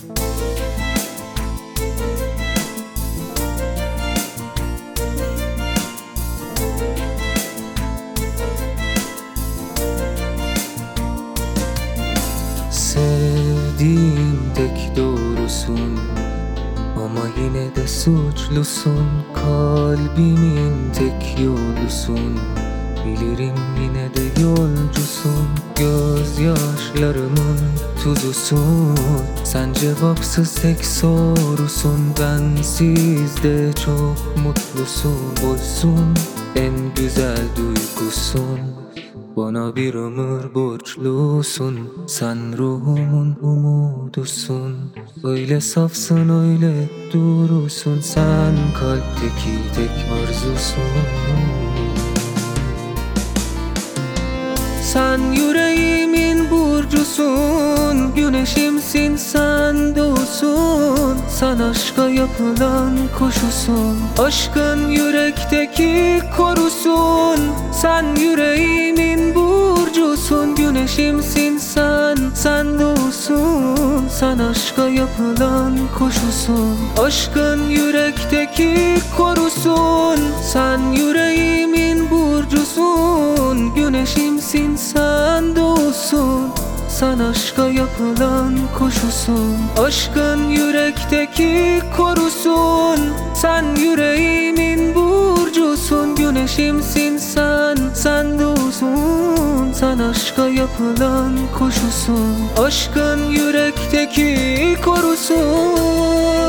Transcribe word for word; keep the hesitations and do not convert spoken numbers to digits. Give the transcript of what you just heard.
Sevdiğim tek doğrusun, ama yine de suçlusun. Kalbimin tek yolusun, bilirim yine de yolcusun. Gözyaşlarımın tuzusun, sen cevapsız tek sorusun. Bensiz de çok mutlusun, oysun en güzel duygusun. Bana bir ömür borçlusun, sen ruhumun umudusun. Öyle safsın, öyle durusun, sen kalpteki tek arzusun. Sen yüreğimin burcusun, güneşimsin sen doğusun. Sen aşka yapılan koşusun, aşkın yürekteki korusun. Sen yüreğimin burcusun, güneşimsin sen, sen doğusun. Sen aşka yapılan koşusun, aşkın yürekteki korusun. Sen yüreğimin burcusun, güneşimsin sen doğusun. Sen aşka yapılan koşusun, aşkın yürekteki korusun. Sen yüreğimin burcusun, güneşimsin sen, sen doğusun. Sen aşka yapılan koşusun, aşkın yürekteki korusun.